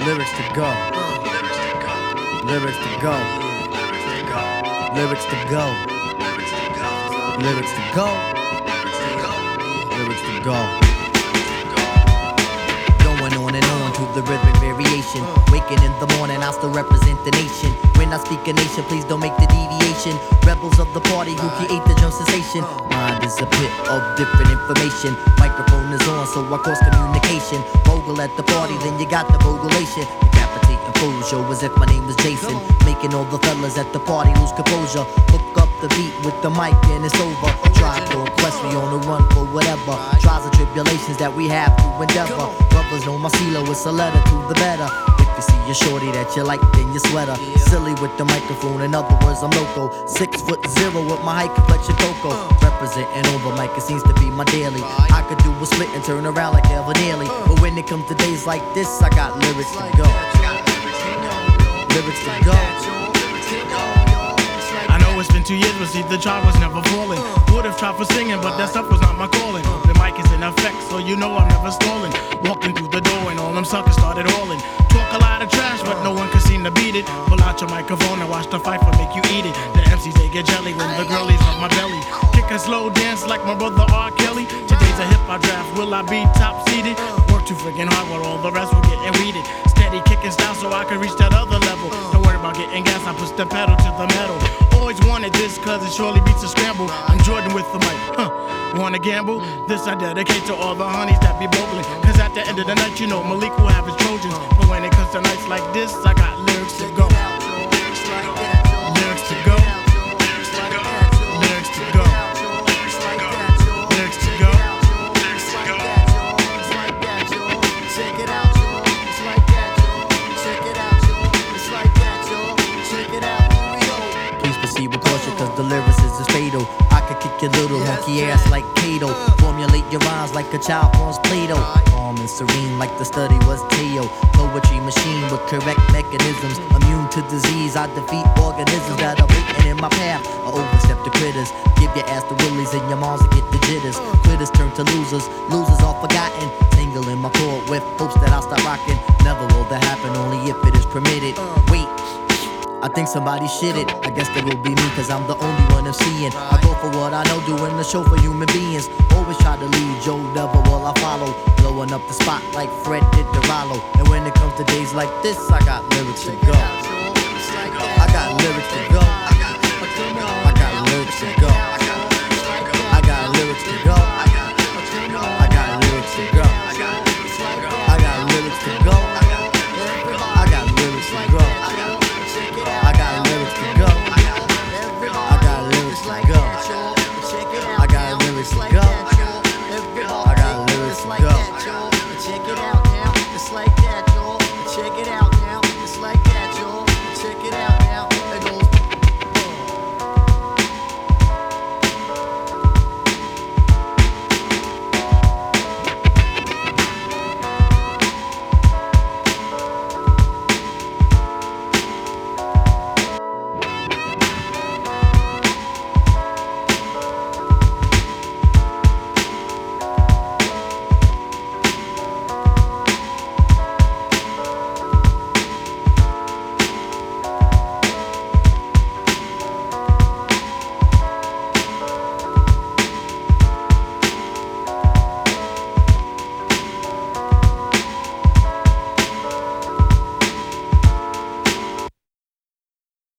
Lyrics to go. Lyrics to go. Lyrics to go. Lyrics to go. Lyrics to go. Going on and on to the rhythmic variation. Waking in the morning, I still represent the nation. When I speak a nation, please don't make the deviation. Rebels of the party who create the drum sensation. Mind is a pit of different information. Microphone is on, so I cross communication. Bogle at the party, then you got the bogulation. Decapitating fools, show as if my name was Jason. Making all the fellas at the party lose composure. Hook up the beat with the mic and it's over. Try to request me on the run for whatever. Trials and tribulations that we have to endeavor. Brothers know my CeeLo, it's a letter to the better. If you see a shorty that you like, then you sweater. Silly with the microphone, in other words, I'm loco. 6'0" with my height complexion cocoa. Representing on the mic, it seems to be my daily. I could do a split and turn around like Evan Nearly. But when it comes to days like this, I got lyrics to go. Lyrics to go. I know it's been 2 years, but see the job was never falling. Would've tried for singing, but that stuff was not my calling. The mic is in effect, so you know I'm never stalling. Walking through the door and all them suckers started hauling. Talk a lot of trash, but no one could seem to beat it. Pull out your microphone and watch the fight for make you eat it. The MCs, they get jelly when the girlies rub my belly. Kick a slow dance like my brother R. Kelly. Today's a hip-hop draft, will I be top-seeded? Work too friggin' hard while all the rest will get weeded. Steady kicking style so I can reach that other level. Don't worry about getting gas, I push the pedal to the metal. Always wanted this cause it surely beats a scramble. I'm Jordan with the mic, wanna gamble? This I dedicate to all the honeys that be bogling. Cause at the end of the night you know Malik will have his Trojans. But when it comes to nights like this, I got lyrics to go. Lyrics to go. Lyrics to go. Lyrics to go. Lyrics to go. Check it out, y'all. It's like that, y'all. Check it out, y'all. It's like that, y'all. Check it out, here we go. Please proceed with caution, cause the lyricist is fatal. I could kick your little monkey ass like Kato. Formulate your rhymes like a child forms Play-Doh. Calm and serene like the study was Teo. Poetry machine with correct mechanisms. Immune to disease, I defeat organisms that are waiting in my path. I overstep the critters. Give your ass the willies and your moms to get the jitters. Quitters turn to losers, losers are forgotten. Tangle in my cord with hopes that I'll stop rocking. Never will that happen, only if it is permitted. Wait, I think somebody shitted. I guess it will be me, cause I'm the only one I'm seeing. I go for what I know, doing the show for human beings. Always try to lead, Joe Devil while I follow. Blowing up the spot like Fred did to Rollo. And when it comes to days like this, I got lyrics to go. I got lyrics to go. I got lyrics to go. I got lyrics to go.